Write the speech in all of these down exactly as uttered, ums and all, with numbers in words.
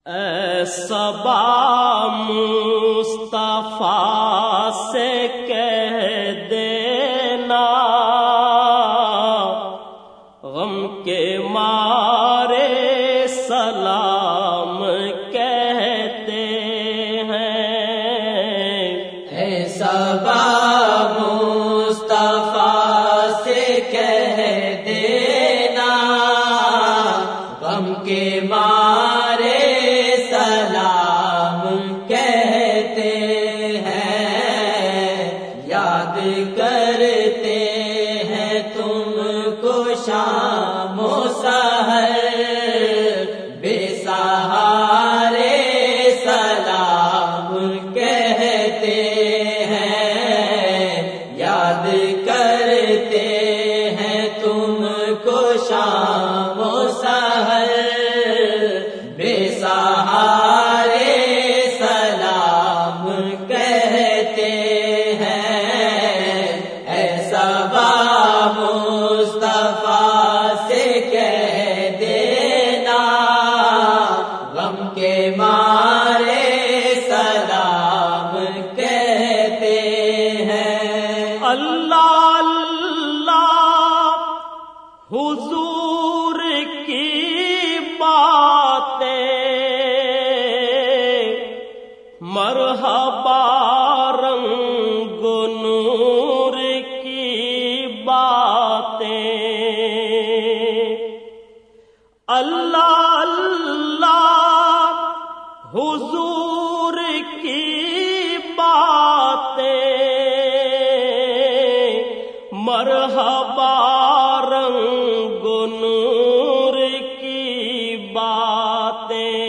اے صبا مصطفیٰ سے کہہ دینا، غم کے مارے سلام کہتے ہیں۔ اے صبا مصطفیٰ سے کہہ دینا، غم کے مارے سلام کہتے ہیں۔ یاد کرتے ہیں تم کو شام و سحر، بے سہارے سلام کہتے ہیں۔ یاد کرتے ہیں تم کو شام و سحر، بے سہارے سلام کہتے ہیں۔ اے صبا مصطفیٰ سے کہہ دینا، غم کے مارے سلام کہتے ہیں۔ اللہ اللہ حضور کی باتیں، مرحبا رنگ و نور کی باتیں، اللہ اللہ حضور کی باتیں، مرحبا رنگ و نور کی باتیں،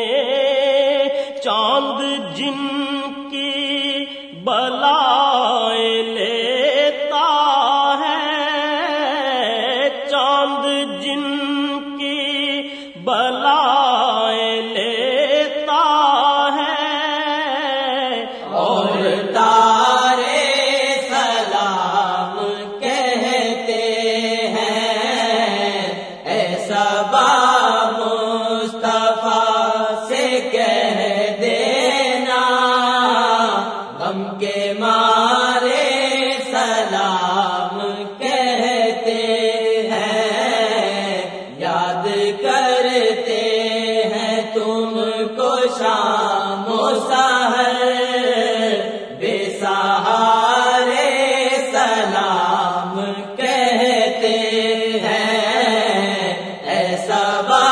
چاند جن کی بلائیں لیتا ہے، چاند جن کی بلائیں لیتا ہے، اور تارے سلام کہتے ہیں۔ اے صبا مصطفیٰ سے کہہ دینا، غم کے مارے سلام کہتے ہیں۔ یاد کرتے ہیں تم کو شام و سحر، بے سہارے سلام کہتے ہیں۔ اے صبا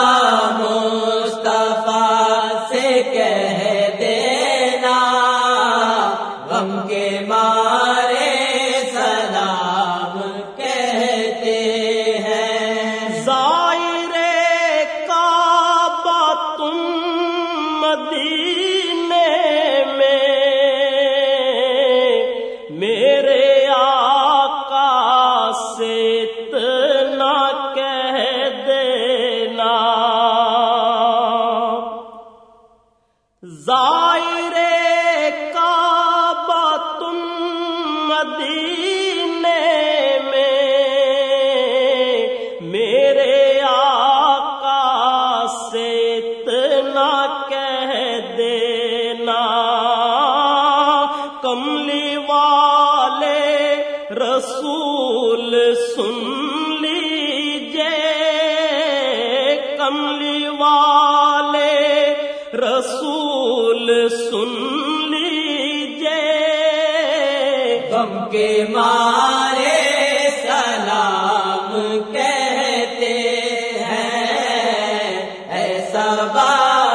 مصطفیٰ سے کہہ دینا، غم کے مارے سلام کہتے ہیں۔ زائر کعبہ تم مدینے میں، میرے آقا سے اتنا کہہ دینا، زائر کعبہ تم مدینے میں، میرے آقا سے اتنا کہہ دینا، کملی والے رسول سن لیجئے، کملی والے رسول سن لیجئے، غم کے مارے سلام کہتے ہیں۔ اے صبا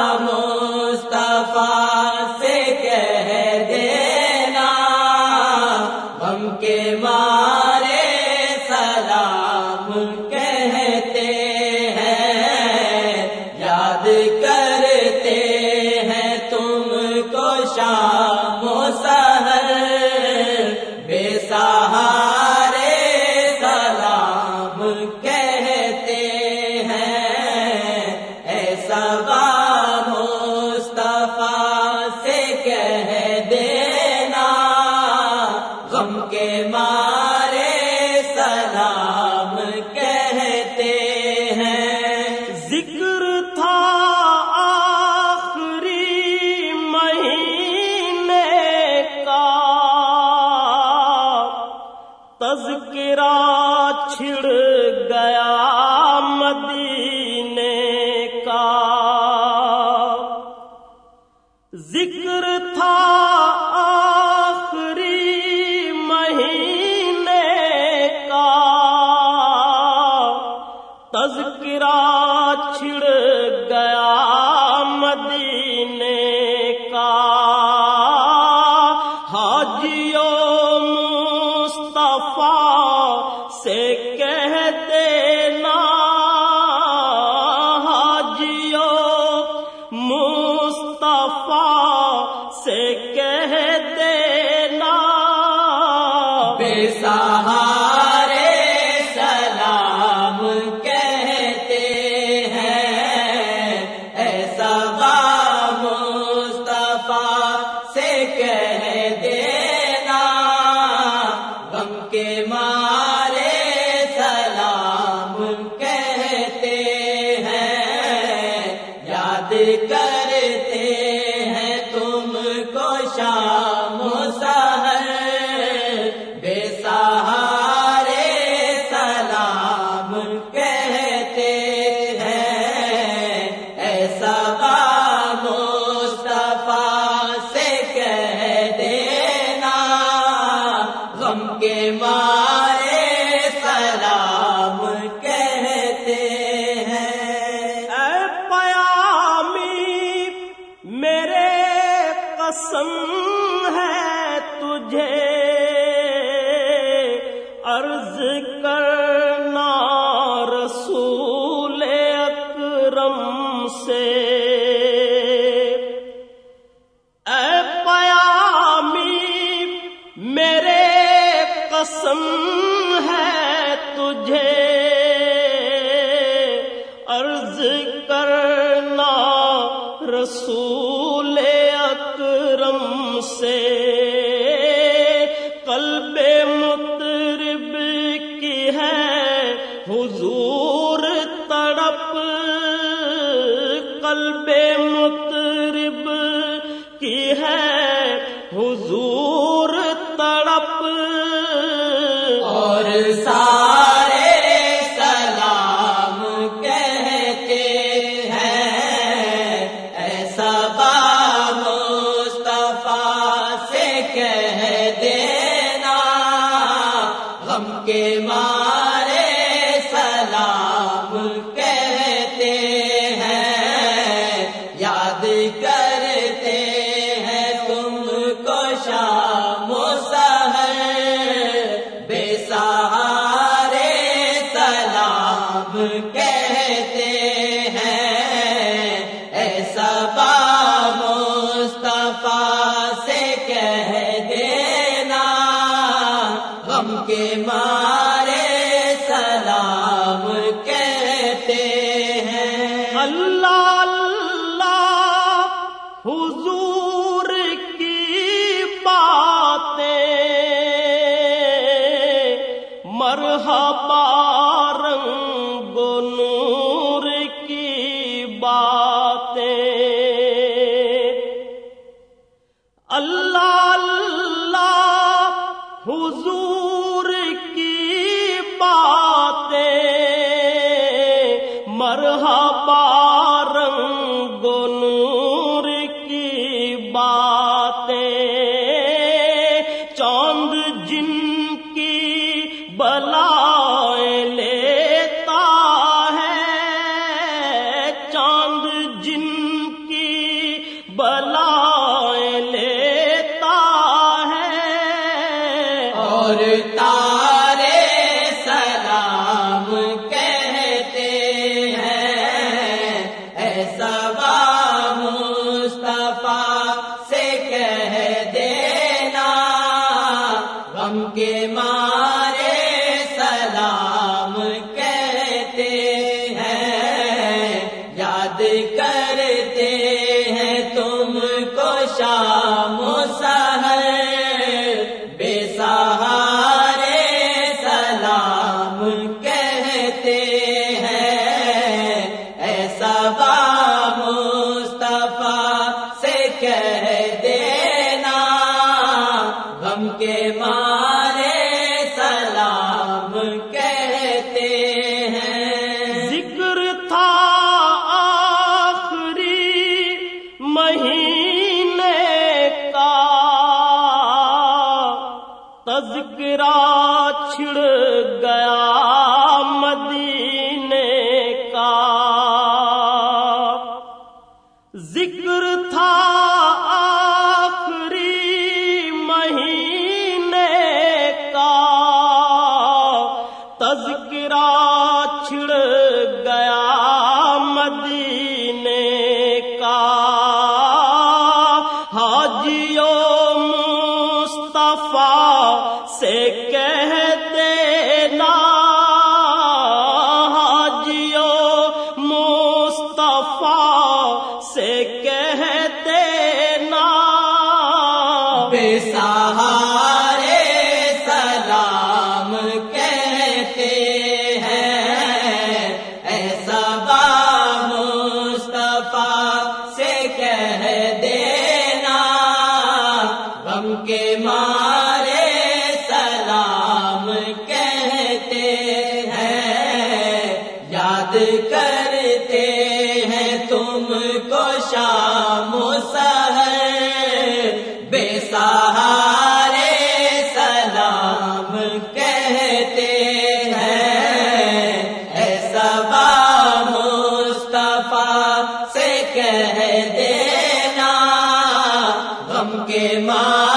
مصطفیٰ سے کہہ دینا، غم کے مارے سلام کہتے ہیں۔ یاد کرتے ہیں تم کو شام و سحر، بے سہارے چھڑ گیا مدینے کا، ذکر تھا آخری مہینے کا، تذکرہ چھڑ گیا مدینے کا، حاجیوں مصطفیٰ سے کہہ دینا، حاجیوں مصطفیٰ سے کہہ دینا، بے سہارے سلام کہتے ہیں، ایسا با مصطفیٰ سے کہہ دینا، غم کے مارے سلام کہتے ہیں، یاد کرتے ہیں تم کو شام و سحر، بے سہارے سلام کہتے ہیں، ایسا با مصطفیٰ سے کہہ دینا، غم کے مارے سلام کہتے ہیں۔ اے پیامی میرے قسم ہے تجھے، عرض کرنا رسول اکرم سے، اے پیامی میرے قسم ہے تجھے، عرض کرنا رسول اکرم سے، قلب مطرب کی ہے حضور تڑپ، قلب مطرب کی ہے حضور تڑپ، اور سارے سلام کہتے ہیں، ایسا با مصطفیٰ سے کہہ دینا، غم کے مارے سلام کہتے ہیں، یاد کرتے ہیں تم کو شام و سحر، بے سہارے سلام کہتے ہیں، ایسا با مصطفیٰ سے کہہ دینا، غم کے مارے سلام کہتے ہیں۔ اللہ اللہ حضور کی باتیں، مرحبا رنگ و نور کی باتیں، اللہ اللہ حضور کی باتیں، مرحبا رنگ و نور کی باتیں، چاند جن کی بلائیں لیتا ہے، چاند جن کی بلائیں لیتا ہے، اور تارے سلام کہتے ہیں، ایسا با مصطفیٰ سے کہہ دینا، غم کے مارے سلام کہتے ہیں، یاد کرتے ہیں تم کو شام و سحر، بے سہارے سلام کہتے ہیں، ایسا با مصطفیٰ سے کہہ دینا، غم کے مارے سلام کہتے تذکرہ چھڑ گیا مدینے کا، ذکر تھا آخری مہینے کا، تذکرہ چھڑ گیا مدینے کا، حاجیوں سے کہہ دینا، حاجیوں مصطفیٰ سے کہہ دینا، بے سہارے سلام کہتے ہیں، ایسا با مصطفیٰ سے کہہ دینا، غم کے مارے کرتے ہیں تم کو شام و سحر، بے سہارے سلام کہتے ہیں، ایسا با مصطفیٰ سے کہہ دینا، غم کے ماں